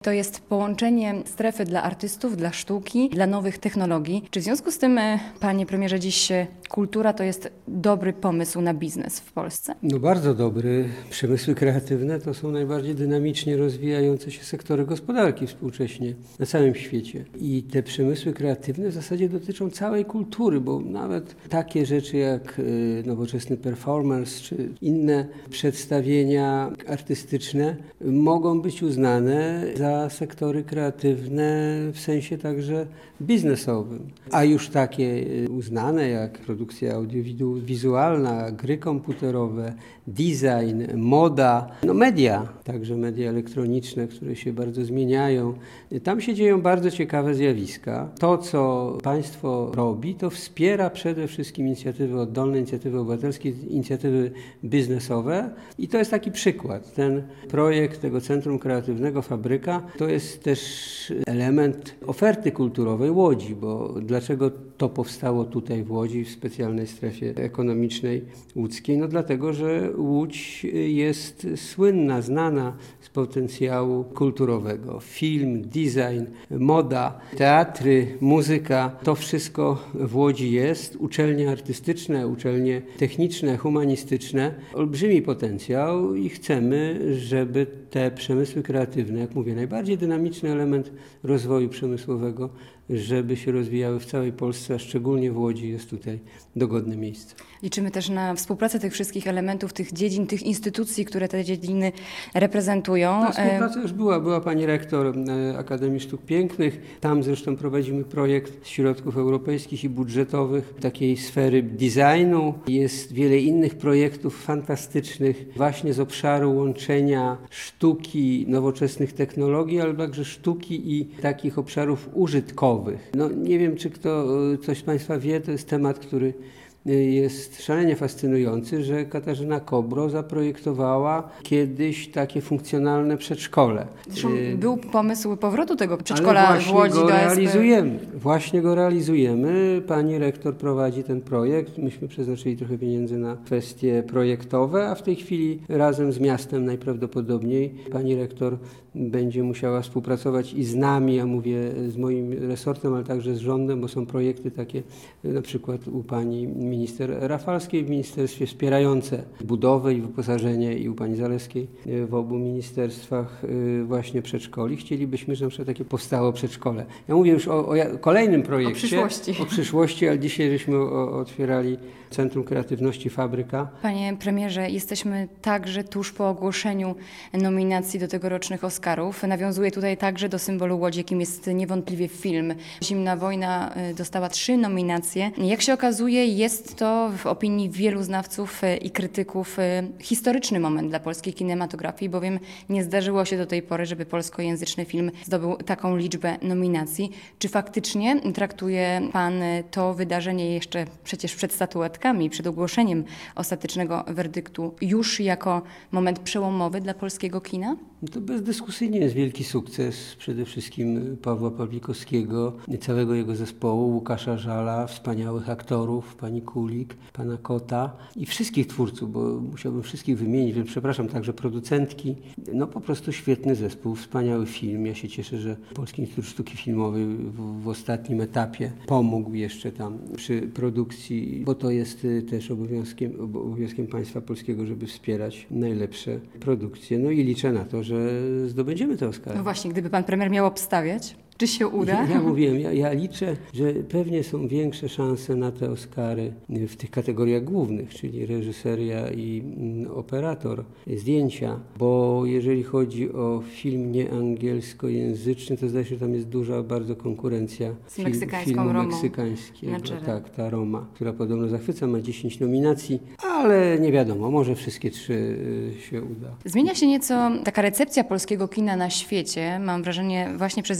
To jest połączenie strefy dla artystów, dla sztuki, dla nowych technologii. Czy w związku z tym, panie premierze, dziś kultura to jest dobry pomysł na biznes w Polsce? No bardzo dobry. Przemysły kreatywne to są najbardziej dynamicznie rozwijające się sektory gospodarki współcześnie na całym świecie. I te przemysły kreatywne w zasadzie dotyczą całej kultury, bo nawet takie rzeczy jak nowoczesny performance czy inne przedstawienia artystyczne mogą być uznane za sektory kreatywne w sensie także biznesowym. A już takie uznane jak produkcja audiowizualna, gry komputerowe, design, moda, media, także media elektroniczne, które się bardzo zmieniają. Tam się dzieją bardzo ciekawe zjawiska. To, co państwo robi, to wspiera przede wszystkim inicjatywy oddolne, inicjatywy obywatelskie, inicjatywy biznesowe i to jest taki przykład. Ten projekt tego Centrum Kreatywnego Fabryka to jest też element oferty kulturowej Łodzi, bo dlaczego to powstało tutaj w Łodzi, w specjalnej strefie ekonomicznej łódzkiej? No dlatego, że Łódź jest słynna, znana z potencjału kulturowego. Film, design, moda, teatry, muzyka, to wszystko w Łodzi jest. Uczelnie artystyczne, uczelnie techniczne, humanistyczne. Olbrzymi potencjał i chcemy, żeby te przemysły kreatywne, jak mówię, najbardziej dynamiczny element rozwoju przemysłowego, żeby się rozwijały w całej Polsce, a szczególnie w Łodzi jest tutaj dogodne miejsce. Liczymy też na współpracę tych wszystkich elementów, tych dziedzin, tych instytucji, które te dziedziny reprezentują. Ta współpraca już była pani rektor Akademii Sztuk Pięknych. Tam zresztą prowadzimy projekt z środków europejskich i budżetowych takiej sfery designu. Jest wiele innych projektów fantastycznych właśnie z obszaru łączenia sztuki, nowoczesnych technologii, ale także sztuki i takich obszarów użytkowych. Nie wiem, czy coś z państwa wie, to jest temat, który jest szalenie fascynujący, że Katarzyna Kobro zaprojektowała kiedyś takie funkcjonalne przedszkole. Zresztą był pomysł powrotu tego przedszkola w Łodzi do Właśnie go realizujemy. Pani rektor prowadzi ten projekt. Myśmy przeznaczyli trochę pieniędzy na kwestie projektowe, a w tej chwili razem z miastem najprawdopodobniej pani rektor będzie musiała współpracować i z nami, ja mówię z moim resortem, ale także z rządem, bo są projekty takie na przykład u pani minister Rafalskiej w ministerstwie wspierające budowę i wyposażenie i u pani Zalewskiej w obu ministerstwach właśnie przedszkoli. Chcielibyśmy, żeby na przykład takie powstało przedszkole. Ja mówię już o kolejnym projekcie. O przyszłości, ale dzisiaj żeśmy otwierali Centrum Kreatywności Fabryka. Panie premierze, jesteśmy także tuż po ogłoszeniu nominacji do tegorocznych Oscarów. Nawiązuję tutaj także do symbolu Łodzi, jakim jest niewątpliwie film. Zimna wojna dostała 3 nominacje. Jak się okazuje, jest to w opinii wielu znawców i krytyków historyczny moment dla polskiej kinematografii, bowiem nie zdarzyło się do tej pory, żeby polskojęzyczny film zdobył taką liczbę nominacji. Czy faktycznie traktuje pan to wydarzenie jeszcze przecież przed statuetkami, przed ogłoszeniem ostatecznego werdyktu już jako moment przełomowy dla polskiego kina? To bezdyskusyjnie jest wielki sukces przede wszystkim Pawła Pawlikowskiego, całego jego zespołu, Łukasza Żala, wspaniałych aktorów, pani Kulik, pana Kota i wszystkich twórców, bo musiałbym wszystkich wymienić, więc przepraszam, także producentki. Po prostu świetny zespół, wspaniały film. Ja się cieszę, że Polski Instytut Sztuki Filmowej w ostatnim etapie pomógł jeszcze tam przy produkcji, bo to jest też obowiązkiem państwa polskiego, żeby wspierać najlepsze produkcje. I liczę na to, że zdobędziemy te Oscary. No właśnie, gdyby pan premier miał obstawiać, czy się uda? Ja mówiłem, ja liczę, że pewnie są większe szanse na te Oscary w tych kategoriach głównych, czyli reżyseria i operator, zdjęcia, bo jeżeli chodzi o film nieangielskojęzyczny, to zdaje się, że tam jest duża bardzo konkurencja z meksykańską filmu Romą meksykańskiego. Tak, ta Roma, która podobno zachwyca, ma 10 nominacji, ale nie wiadomo, może wszystkie 3 się uda. Zmienia się nieco taka recepcja polskiego kina na świecie, mam wrażenie, właśnie przez działalność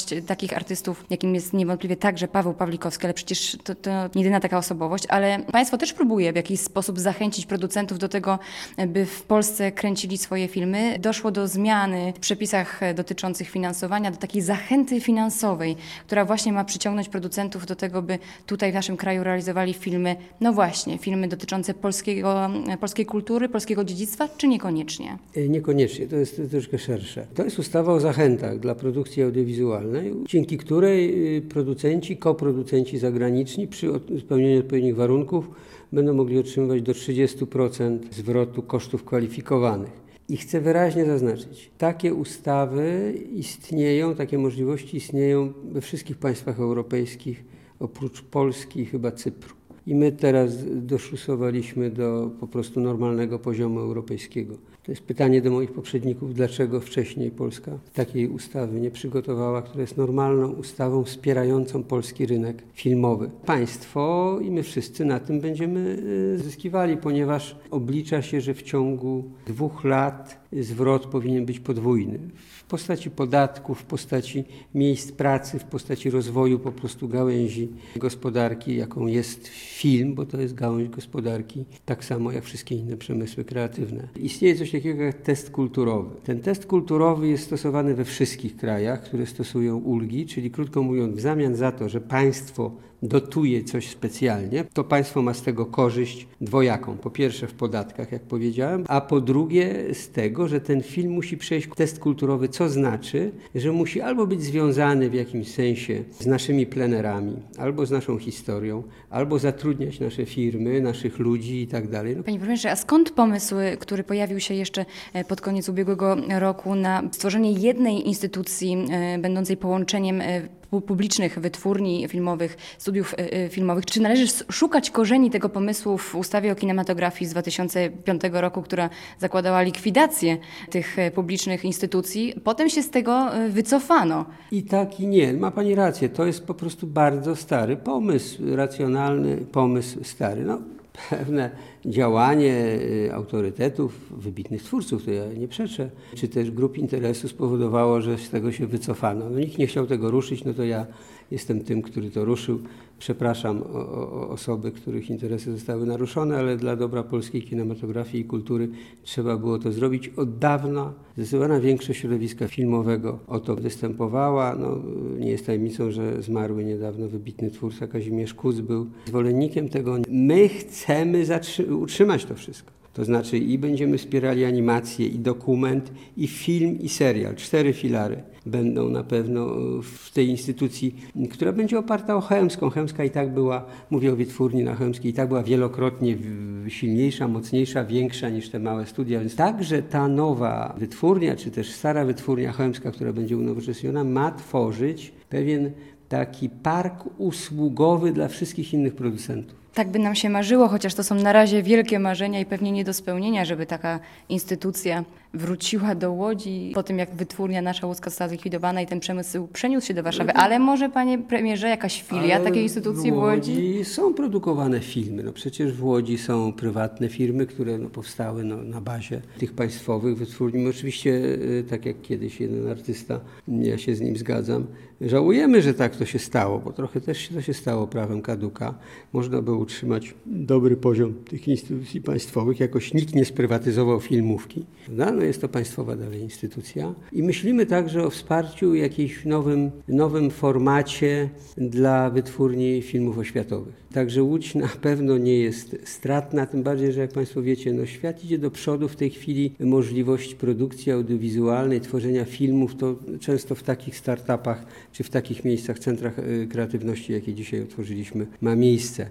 osobowość takich artystów, jakim jest niewątpliwie także Paweł Pawlikowski, ale przecież to nie jedyna taka osobowość, ale państwo też próbuje w jakiś sposób zachęcić producentów do tego, by w Polsce kręcili swoje filmy. Doszło do zmiany w przepisach dotyczących finansowania, do takiej zachęty finansowej, która właśnie ma przyciągnąć producentów do tego, by tutaj w naszym kraju realizowali filmy, no właśnie, filmy dotyczące polskiej kultury, polskiego dziedzictwa, czy niekoniecznie? Niekoniecznie, to jest troszkę szersze. To jest ustawa o zachętach dla produkcji audiowizualnej, dzięki której producenci, koproducenci zagraniczni przy spełnieniu odpowiednich warunków będą mogli otrzymywać do 30% zwrotu kosztów kwalifikowanych. I chcę wyraźnie zaznaczyć, takie ustawy istnieją, takie możliwości istnieją we wszystkich państwach europejskich, oprócz Polski i chyba Cypru. I my teraz doszlusowaliśmy do po prostu normalnego poziomu europejskiego. To jest pytanie do moich poprzedników, dlaczego wcześniej Polska takiej ustawy nie przygotowała, która jest normalną ustawą wspierającą polski rynek filmowy. Państwo i my wszyscy na tym będziemy zyskiwali, ponieważ oblicza się, że w ciągu 2 lat zwrot powinien być podwójny. W postaci podatków, w postaci miejsc pracy, w postaci rozwoju po prostu gałęzi gospodarki, jaką jest film, bo to jest gałąź gospodarki, tak samo jak wszystkie inne przemysły kreatywne. Istnieje coś takiego jak test kulturowy. Ten test kulturowy jest stosowany we wszystkich krajach, które stosują ulgi, czyli krótko mówiąc, w zamian za to, że państwo dotuje coś specjalnie, to państwo ma z tego korzyść dwojaką. Po pierwsze w podatkach, jak powiedziałem, a po drugie z tego, że ten film musi przejść test kulturowy, co znaczy, że musi albo być związany w jakimś sensie z naszymi plenerami, albo z naszą historią, albo zatrudniać nasze firmy, naszych ludzi i tak dalej. Panie profesorze, a skąd pomysł, który pojawił się jeszcze pod koniec ubiegłego roku na stworzenie jednej instytucji będącej połączeniem publicznych wytwórni filmowych, studiów filmowych? Czy należy szukać korzeni tego pomysłu w ustawie o kinematografii z 2005 roku, która zakładała likwidację tych publicznych instytucji? Potem się z tego wycofano. I tak i nie. Ma pani rację. To jest po prostu bardzo stary pomysł, racjonalny pomysł stary. Pewne działanie autorytetów, wybitnych twórców, to ja nie przeczę, czy też grup interesu spowodowało, że z tego się wycofano. Nikt nie chciał tego ruszyć, to ja jestem tym, który to ruszył. Przepraszam o osoby, których interesy zostały naruszone, ale dla dobra polskiej kinematografii i kultury trzeba było to zrobić. Od dawna zdecydowana większość środowiska filmowego o to występowała. Nie jest tajemnicą, że zmarły niedawno wybitny twórca Kazimierz Kuc był zwolennikiem tego. My chcemy utrzymać to wszystko. To znaczy i będziemy wspierali animację, i dokument, i film, i serial. 4 filary będą na pewno w tej instytucji, która będzie oparta o chełmską. Chełmska i tak była, mówię o wytwórni na Chełmskiej, i tak była wielokrotnie silniejsza, mocniejsza, większa niż te małe studia. Więc także ta nowa wytwórnia, czy też stara wytwórnia chełmska, która będzie unowocześniona, ma tworzyć pewien taki park usługowy dla wszystkich innych producentów. Tak by nam się marzyło, chociaż to są na razie wielkie marzenia i pewnie nie do spełnienia, żeby taka instytucja wróciła do Łodzi po tym, jak wytwórnia nasza łódzka została zlikwidowana i ten przemysł przeniósł się do Warszawy. Ale może, panie premierze, jakaś filia takiej instytucji w Łodzi? Są produkowane filmy. Przecież w Łodzi są prywatne firmy, które powstały na bazie tych państwowych wytwórni. My oczywiście, tak jak kiedyś jeden artysta, ja się z nim zgadzam, żałujemy, że tak to się stało, bo trochę też to się stało prawem kaduka. Można było utrzymać dobry poziom tych instytucji państwowych. Jakoś nikt nie sprywatyzował filmówki. Jest to państwowa dalej instytucja. I myślimy także o wsparciu jakimś nowym formacie dla wytwórni filmów oświatowych. Także Łódź na pewno nie jest stratna, tym bardziej, że jak państwo wiecie, świat idzie do przodu. W tej chwili możliwość produkcji audiowizualnej, tworzenia filmów, to często w takich startupach, czy w takich miejscach, centrach kreatywności, jakie dzisiaj otworzyliśmy, ma miejsce.